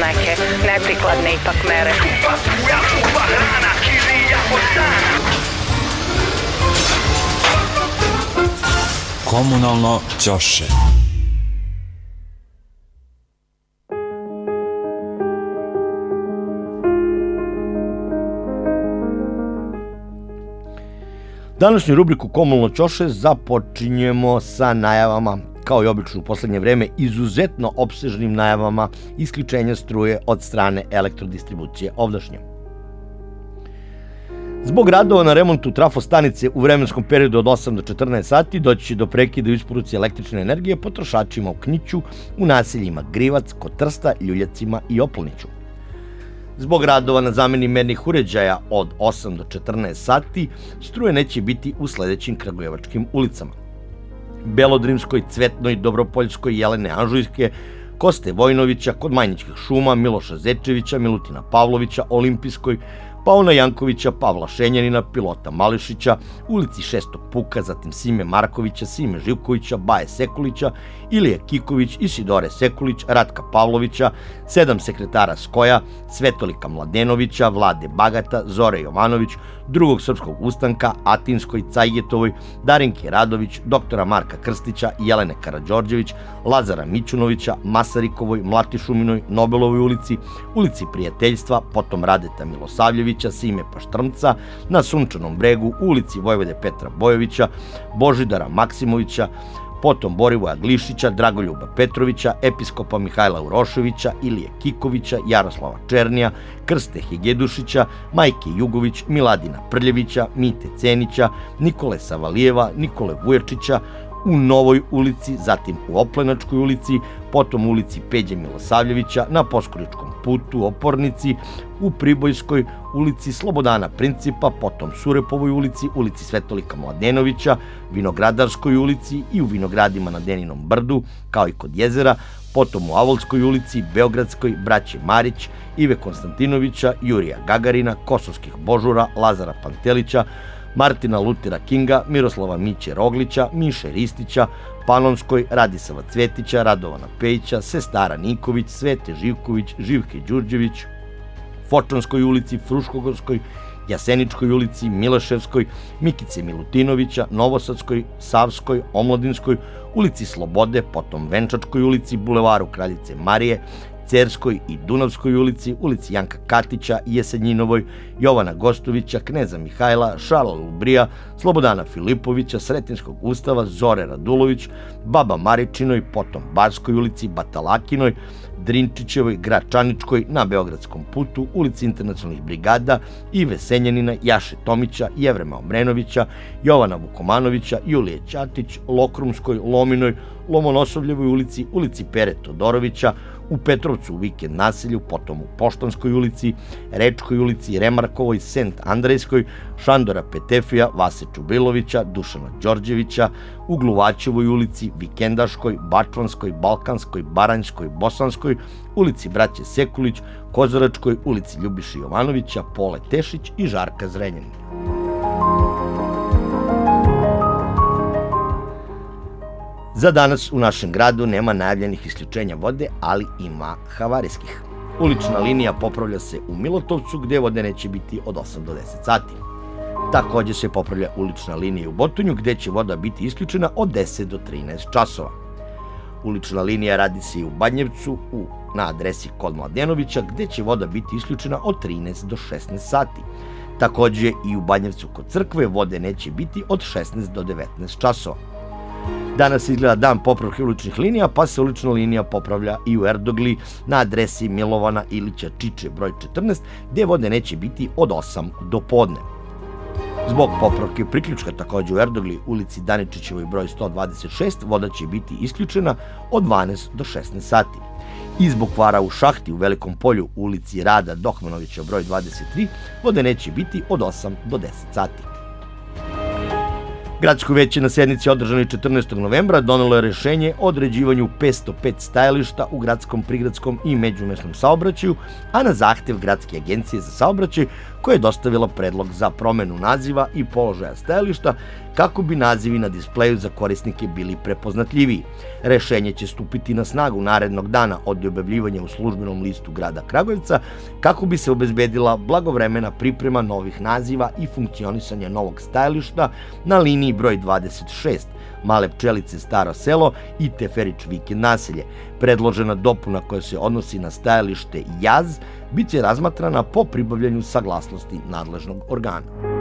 neke neprikladne ipak mere. Komunalno ćoše. Današnju rubriku Komunalno ćoše započinjemo sa najavama, kao i obično u poslednje vreme, izuzetno opsežnim najavama isključenja struje od strane Elektrodistribucije Ovdašnje. Zbog radova na remontu trafostanice u vremenskom periodu od 8 do 14 sati doći će do prekida u isporuci električne energije potrošačima u Kniću, u naseljima Grivac, kod Trsta, Ljuljacima i Oplniću. Zbog radova na zameni mernih uređaja od 8 do 14 sati struje neće biti u sledećim kragujevačkim ulicama: Belodrimskoj, Cvetnoj, Dobropoljskoj, Jelene Anžujske, Koste Vojnovića, kod Majničkih šuma, Miloša Zečevića, Milutina Pavlovića, Olimpijskoj, Pauna Jankovića, Pavla Šenjanina, Pilota Mališića, ulici Šestog Puka, zatim Sime Markovića, Sime Živkovića, Baje Sekulića, Ilije Kiković, Isidore Sekulić, Ratka Pavlovića, 7 sekretara Skoja, Svetolika Mladenovića, Vlade Bagata, Zore Jovanović, Drugog srpskog ustanka, Atinskoj, Cajgetovoj, Darinke Radović, doktora Marka Krstića, Jelene Karađorđević, Lazara Mićunovića, Masarikovoj, Mlatišuminoj, Nobelovoj ulici, ulici Prijateljstva, potom Radeta Milosavljevića, Sime Paštrmca, na Sunčanom bregu, ulici Vojvode Petra Bojovića, Božidara Maksimovića, potom Borivoja Glišića, Dragoljuba Petrovića, episkopa Mihajla Uroševića, Ilije Kikovića, Jaroslava Černija, Krste Hegedušića, Majke Jugović, Miladina Prljevića, Mite Cenića, Nikole Savalijeva, Nikole Vujačića, u Novoj ulici, zatim u Oplenačkoj ulici, potom u ulici Peđe Milosavljevića, na Poskuričkom putu, Opornici, u Pribojskoj ulici, Slobodana Principa, potom Surepovoj ulici, ulici Svetolika Mladenovića, Vinogradarskoj ulici i u Vinogradima na Deninom brdu, kao i kod jezera, potom u Avolskoj ulici, Beogradskoj, braće Marić, Ive Konstantinovića, Jurija Gagarina, Kosovskih Božura, Lazara Pantelića, Martina Lutera Kinga, Miroslava Miće Roglića, Miše Ristića, Panonskoj, Radisava Cvetića, Radovana Pejića, Sestara Ninković, Svete Živković, Živke Đurđević, Fočanskoj ulici, Fruškogorskoj, Jaseničkoj ulici, Miloševskoj, Mikice Milutinovića, Novosadskoj, Savskoj, Omladinskoj, ulici Slobode, potom Venčačkoj ulici, Bulevaru Kraljice Marije, Cerskoj i Dunavskoj ulici, ulici Janka Katića, Jesenjinovoj, Jovana Gostovića, Kneza Mihajla, Šarla Lubrija, Slobodana Filipovića, Sretenskog ustava, Zore Radulović, Baba Maričinoj, potom Barskoj ulici, Batalakinoj, Drinčićevoj, Gračaničkoj, na Beogradskom putu, ulici Internacionalnih brigada, Ive Senjanina, Jaše Tomića, Jevrema Omrenovića, Jovana Vukomanovića, Julije Ćatić, Lokrumskoj, Lominoj, Lomonosovljevoj ulici, ulici Pere Todorovića, u Petrovcu u Vikend naselju, potom u Poštanskoj ulici, Rečkoj ulici, Remarkovoj, Sent Andrejskoj, Šandora Petefija, Vase Čubrilovića, Dušana Đorđevića, u Gluvaćevoj ulici, Vikendaškoj, Bačvanskoj, Balkanskoj, Baranjskoj, Bosanskoj, ulici Braće Sekulić, Kozaračkoj, ulici Ljubiše Jovanovića, Pole Tešić i Žarka Zrenjanin. Za danas u našem gradu nema najavljenih isključenja vode, ali ima havarijskih. Ulična linija popravlja se u Milotovcu, gde vode neće biti od 8 do 10 sati. Takođe se popravlja ulična linija u Botonju, gde će voda biti isključena od 10 do 13 časova. Ulična linija radi se i u Badnjevcu, na adresi kod Mladenovića, gde će voda biti isključena od 13 do 16 sati. Takođe i u Badnjevcu kod crkve vode neće biti od 16 do 19 časova. Danas izgleda dan popravke uličnih linija, pa se ulična linija popravlja i u Erdogli na adresi Milovana Ilića Čiče broj 14, gde vode neće biti od 8 do podne. Zbog popravke priključka takođe u Erdogli, ulici Daničićevoj broj 126, voda će biti isključena od 12 do 16 sati. I zbog kvara u šahti u Velikom polju, ulici Rada Dokmanovića broj 23, vode neće biti od 8 do 10 sati. Gradsko veće na sednici održanoj 14. novembra donelo je rešenje o određivanju 505 stajališta u gradskom, prigradskom i međumesnom saobraćaju, a na zahtev Gradske agencije za saobraćaj, koja je dostavila predlog za promenu naziva i položaja stajališta kako bi nazivi na displeju za korisnike bili prepoznatljiviji. Rešenje će stupiti na snagu narednog dana od objavljivanja u službenom listu grada Kragujevca kako bi se obezbedila blagovremena priprema novih naziva i funkcionisanja novog stajališta na liniji broj 26 Male Pčelice Staro selo i Teferić vikend naselje. Predložena dopuna koja se odnosi na stajalište Jaz biće razmatrana po pribavljanju saglasnosti nadležnog organa.